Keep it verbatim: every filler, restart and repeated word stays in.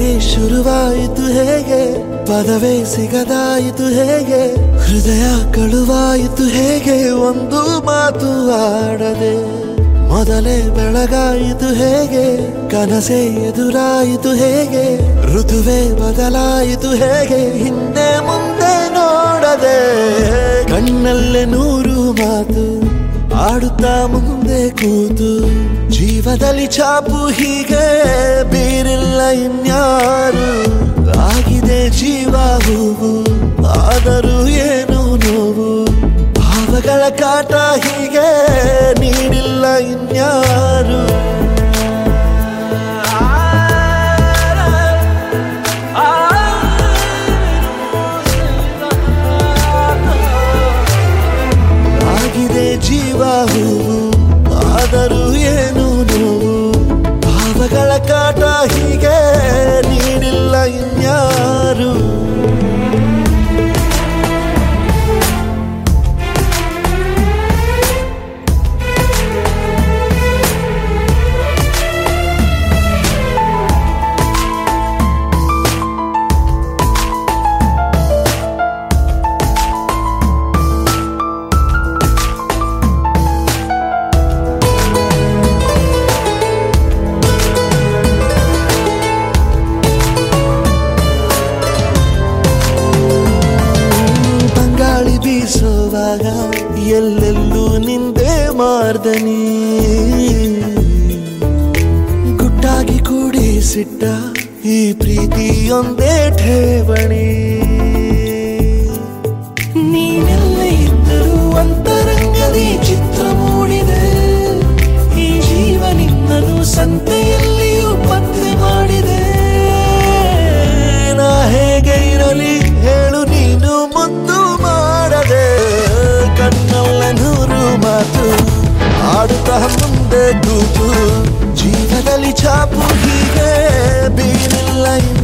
ಕಥೆ ಶುರುವಾಯಿತು ಹೇಗೆ, ಪದವೇ ಸಿಗದಾಯಿತು ಹೇಗೆ, ಹೃದಯ ಕಳುವಾಯಿತು ಹೇಗೆ, ಒಂದು ಮಾತು ಆಡದೆ ಮೊದಲೇ ಬೆಳಗಾಯಿತು ಹೇಗೆ, ಕನಸೇ ಎದುರಾಯಿತು ಹೇಗೆ, ಋತುವೇ ಬದಲಾಯಿತು ಹೇಗೆ, ಹಿಂದೆ ಮುಂದೆ ನೋಡದೆ ಕಣ್ಣಲ್ಲೇ ನೂರು ಮಾತು ಆಡುತ್ತಾ ಮುಂದೆ ಕೂತು, ಜೀವದಲ್ಲಿ ಛಾಪು ಹೀಗೆ ಬೀರಿಲ್ಲ ಇನ್ಯಾರು, ಆಗಿದೆ ಜೀವ ಹೂವು ಆದರೂ ಏನು ನೋವು, ಭಾವಗಳ ಕಾಟ ಹೀಗೆ ನೀಡಿಲ್ಲ ಇನ್ಯಾರು. ಆಗಿದೆ ಜೀವ ಹೂವು ಆದರೂ ಏನು ನೋವು, ಭಾವಗಳ ಕಾಟ ಹೀಗೆ ನೀಡಿಲ್ಲ ಇನ್ಯಾರು. ಬೀಸೋವಾಗ ಎಲ್ಲೆಲ್ಲೂ ನಿಂದೆ ಮಾರ್ದನಿ, ಗುಟ್ಟಾಗಿ ಕೂಡಿಸಿಟ್ಟ ಈ ಪ್ರೀತಿಯೊಂದೇ ಠೇವಣಿ, ನೀನೆಲ್ಲ ಇದ್ದರೂ ಅಂತರಂಗದಿ ಚಿತ್ರ ಮೂಡಿದೆ, ಈ ಜೀವ ನಿನ್ನನ್ನು ಸಂತೆಯಲ್ಲಿಯೂ ಪತ್ತೆ ಮಾಡಿದೆ, ನಾ ಹೇಗೆ ಇರಲಿ ಹೇಳು ನೀನು ಮುದ್ದು ಮಾಡದೆ, ಕಣ್ಣಲ್ಲ ನೂರು ಮಾತು ಆಡುತ್ತಾ ಮುಂದೆ ಕೂತು, ಜೀವದಲ್ಲಿ ಛಾಪು ಹೀಗೆ ಬೀರಿಲ್ಲ